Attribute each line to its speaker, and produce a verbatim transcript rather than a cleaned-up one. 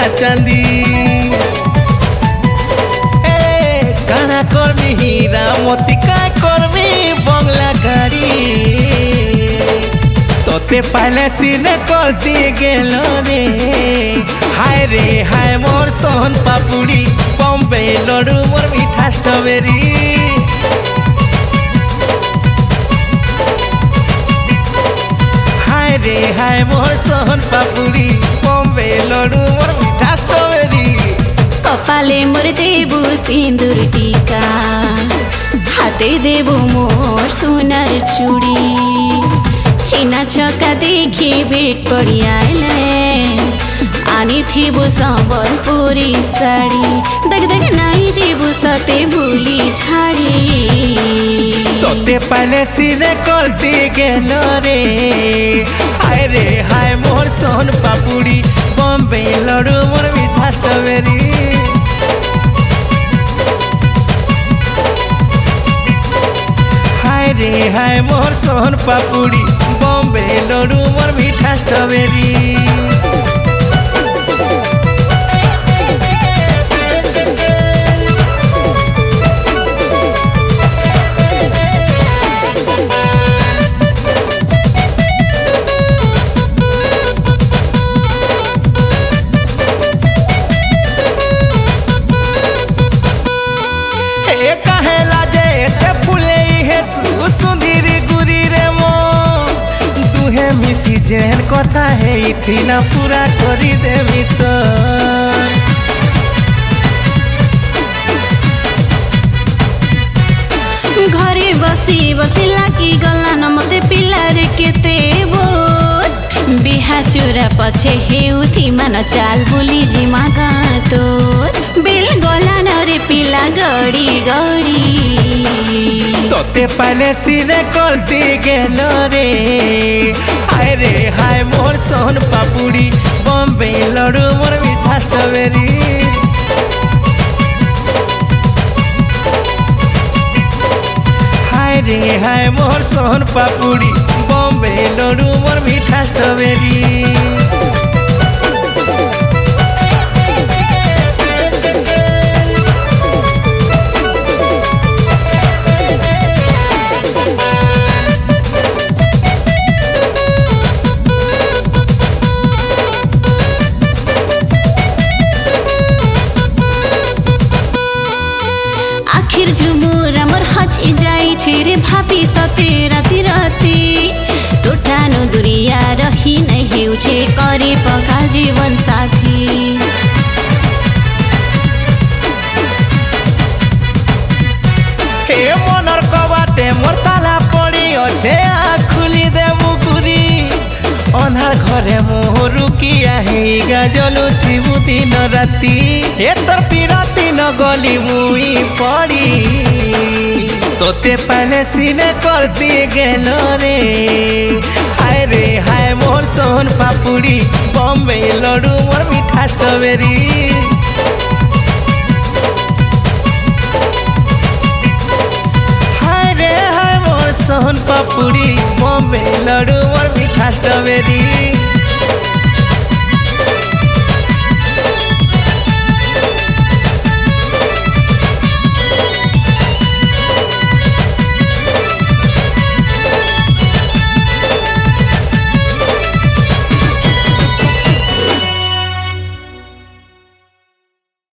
Speaker 1: चांदी ए काना कर्मी हीरा मोती काय कर्मी बंगला गाड़ी तोते पहले सीने करती गेलो रे हाय रे हाय मोर सोन पापुड़ी बॉम्बे लड्डू मोर मीठा स्ट्रॉबेरी हाय रे हाय मोर सोन पापुड़ी बॉम्बे लड्डू मोर मीठा स्ट्रॉबेरी
Speaker 2: कपाले मोर देबू सिंदूर टीका हाथे देबू मोर सोनार चूड़ी छीना चका देखी भेट पड़ी आइले आनी थीबू संबलपुरी साड़ी दग दग नहीं जीबू सते भूली झाड़ी
Speaker 1: तोते पहले सीने करती गेलो रे हाय रे हाय मोर सोन पापुड़ी बॉम्बे लड्डू मोर मीठा स्ट्रॉबेरी हाय रे हाय मोर सोन पापुड़ी बॉम्बे लड्डू मोर मीठा स्ट्रॉबेरी सुंदरी गुरी रे मो दुहे मिसी जेन कथा है इथी ना पूरा करी देवी तो
Speaker 2: घरे बसी बसी लागी गला न मते पिलार केते बोर बिहा चुरा पछे हेउथी मन चाल बोली जी मागा तोर बेल गला न रे पिला गड़ी गड़ी
Speaker 1: तोते पहले सीने करती गेलो रे हाय रे हाय मोर सोन पापुड़ी बॉम्बे लड्डू मोर मीठा स्ट्रॉबेरी हाय रे हाय मोर सोन पापुड़ी बॉम्बे लड्डू मोर मीठा स्ट्रॉबेरी
Speaker 2: आखिर झुमुर मोर हची जाई रे भाभी तते राति राति तोठानो दुरिया रही नै हेउछे करे पका जीवन साथी
Speaker 1: हे मनर कबाटे मोर ताला पड़ी अच्छे आ खुली दे मुकुरी अनार घरे मोह रुकिया हे गाजलु थिबु दिन राति हे तोर पिराती न गली मुई पड़ी तोते पहले सीने करती गेलो रे हाय रे हाय मोर सोन पापुड़ी बॉम्बे लड्डू मोर मीठा स्ट्रॉबेरी हाय रे हाय मोर सोन पापुड़ी बॉम्बे लड्डू मोर मीठा स्ट्रॉबेरी